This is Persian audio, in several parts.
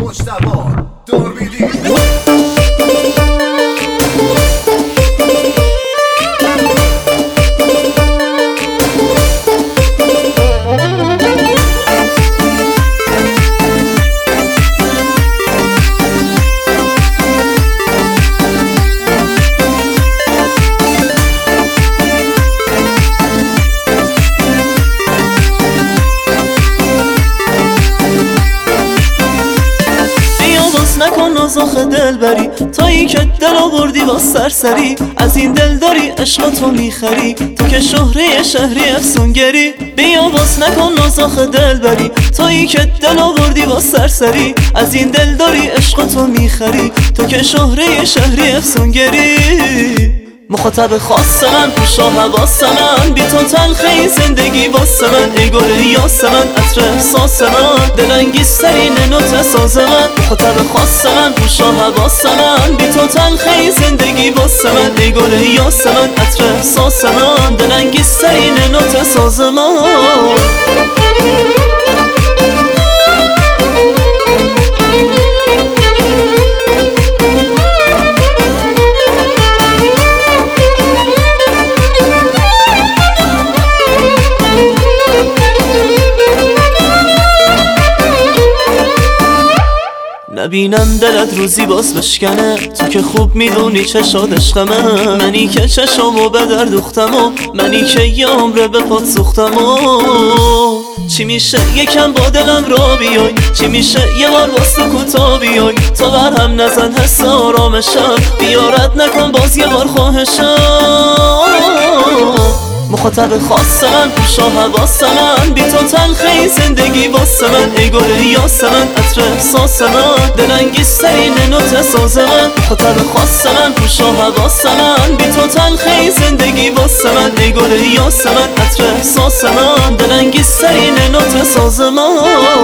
مجتبی دوربینی. نکن نازاخ دل بری تایی که دل آوردی با سرسری، از این دل داری عشق تو میخری تو که شهره شهری افسونگری. بیا باز نکن نازاخ دل بری تایی که دل آوردی با سرسری، از این دل داری عشق تو میخری تو که شهره شهری افسونگری. مخاطب خاص من پوشا حواس من، بی تو تلخه زندگی واسه من، ای گل یاس من عطر احساس من، دلانگیزترین نوت ساز من. مخاطب خاص من پوشا حواس من، بی تو تلخه زندگی واسه من، ای گل یاس من عطر احساس من، دلانگیزترین نوت ساز من. نبینم دلت روزی باز بشکنه، تو که خوب میدونی چشاد عشقمه، منی که چشمو به در دوختم و منی که یه عمره به پات سوختم و چی میشه یکم با دلم را بیای، چی میشه یه بار باز تو کوتا بیای، تو برهم نزن حس آرامشم، بیارت نکن باز یه بار خواهشم. مخاطب خاص من پوشا حواس من، بی تو تلخه زندگی واسه من، ای گل یاس من عطر احساس من، دلانگیزترین نوت ساز من. مخاطب خاص من پوشا حواس من، بی تو تلخه زندگی واسه من، ای گل یاس من عطر احساس من، دلانگیزترین نوت ساز من.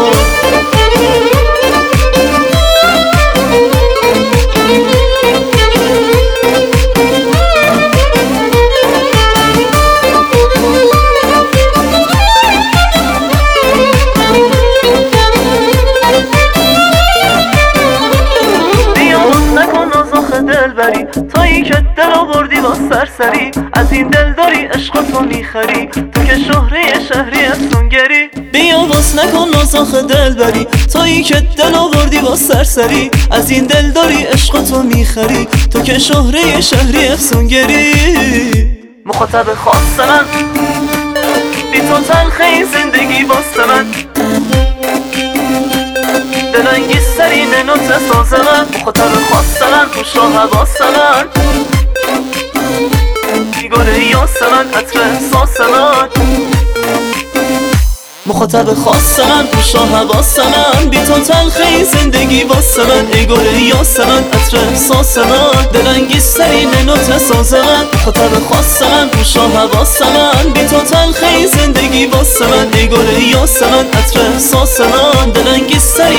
تایی که دل آوردی با سرسری، از این دل داری عشق تو میخری تو که شهره شهری افسونگری. بیا باز نکن نازاخ دل بری تایی که دل آوردی با سرسری، از این دل داری عشق تو میخری تو که شهره شهری افسونگری. مخاطب خاص من بی تو تلخه زندگی واسه من، دلانگیزترین نوت ساز من. مخاطب خاص من پوشا حواس من، بی گل یاس من عطر احساس من. مخاطب خاص من پوشا حواس من، بی تو تلخه زندگی واسه من، ای گل یاس من عطر احساس من، دلانگیزترین نوت ساز من. مخاطب خاص من پوشا حواس من، بی تو تلخه زندگی واسه من، ای گل یاس من عطر احساس من، دلانگیزترین